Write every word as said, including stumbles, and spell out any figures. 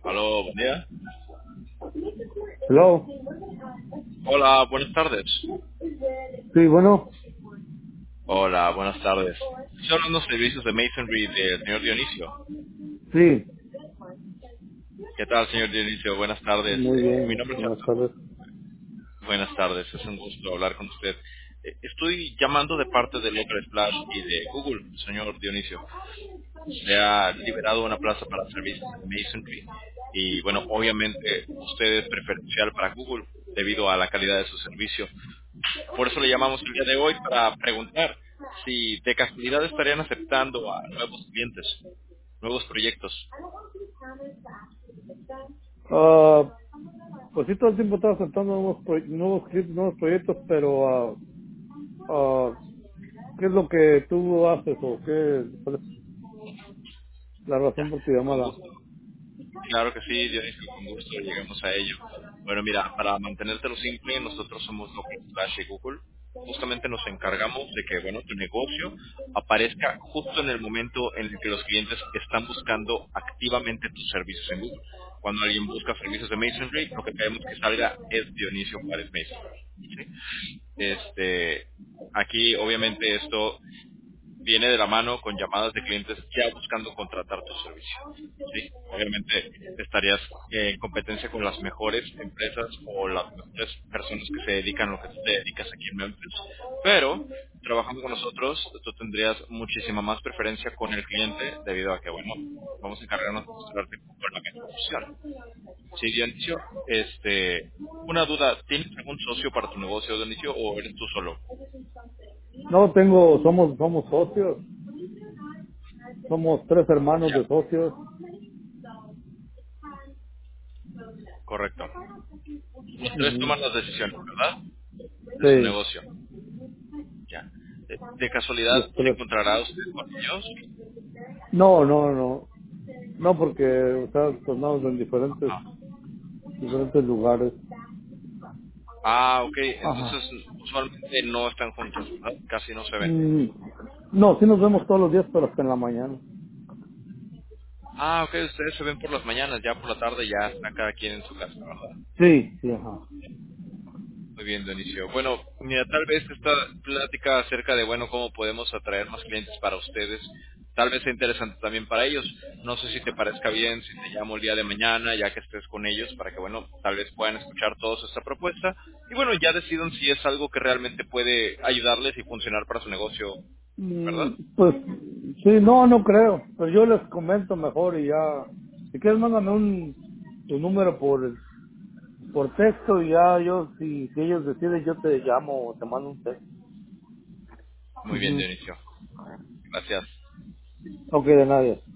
Aló, buen día. Hello. Hola, buenas tardes. Sí, bueno. Hola, buenas tardes. Estoy hablando de servicios de Masonry del señor Dionisio. Sí, ¿Qué tal, señor Dionisio? Buenas tardes. muy Eh, mi bien. nombre es Buenas Arturo. tardes. Buenas tardes, es un gusto hablar con usted. Eh, Estoy llamando de parte de Local Splash y de Google, señor Dionisio. Se ha liberado una plaza para servicios de Masonry. Y bueno, obviamente usted es preferencial para Google debido a la calidad de su servicio. Por eso le llamamos el día de hoy para preguntar si de casualidad estarían aceptando a nuevos clientes, nuevos proyectos. Ah, pues sí, todo el tiempo estaba aceptando nuevos, pro- nuevos clips, nuevos proyectos, pero ah, ah, ¿qué es lo que tú haces o qué cuál es la razón Ya, por tu con llamada? gusto. Claro que sí, Dionisio, con gusto llegamos a ello. Bueno, mira, para mantenértelo simple, nosotros somos Local Flash y Google. Justamente nos encargamos de que, bueno, tu negocio aparezca justo en el momento en el que los clientes están buscando activamente tus servicios en Google. Cuando alguien busca servicios de Masonry, lo que queremos que salga es Dionisio Juárez Masonry. ¿Sí? Este, aquí, obviamente, esto viene de la mano con llamadas de clientes ya buscando contratar tu servicio. ¿Sí? Obviamente estarías eh, en competencia con las mejores empresas o las mejores personas que se dedican a lo que tú te dedicas aquí en Memphis. Pero trabajando con nosotros, tú tendrías muchísima más preferencia con el cliente debido a que, bueno, vamos a encargarnos de mostrarte cómo es la mejor opción. Sí, Dionisio, este, una duda, ¿tienes algún socio para tu negocio, Dionisio, o eres tú solo? No, tengo, somos, somos socios, somos tres hermanos Ya, de socios. correcto. Los tres Ujú. toman las decisiones, ¿verdad? De su Sí, negocio. Ya. De, de casualidad, los ¿se tres. encontrará usted con ellos? No, no, no, no, porque, o sea, tornamos en diferentes, Ah, diferentes lugares. ah, ok. Ajá. Entonces, usualmente no están juntos, ¿verdad? Casi no se ven. Mm, no, sí nos vemos todos los días, pero hasta en la mañana. Ah, ok. Ustedes se ven por las mañanas, ya por la tarde ya está cada quien en su casa, ¿verdad? Sí, sí, ajá. Muy bien, Dionisio. Bueno, mira, tal vez esta plática acerca de, bueno, cómo podemos atraer más clientes para ustedes, tal vez sea interesante también para ellos. No sé si te parezca bien, si te llamo el día de mañana, ya que estés con ellos, para que, bueno, tal vez puedan escuchar todos esta propuesta y, bueno, ya decidan si es algo que realmente puede ayudarles y funcionar para su negocio, Mm, ¿verdad? pues, sí, no, no creo. Pero yo les comento mejor y ya. Si quieres, mándame un, tu número por, por texto y ya yo, si, si ellos deciden, yo te llamo o te mando un texto. Muy bien, Ujú. Dionisio. Gracias. Ok, de nadie.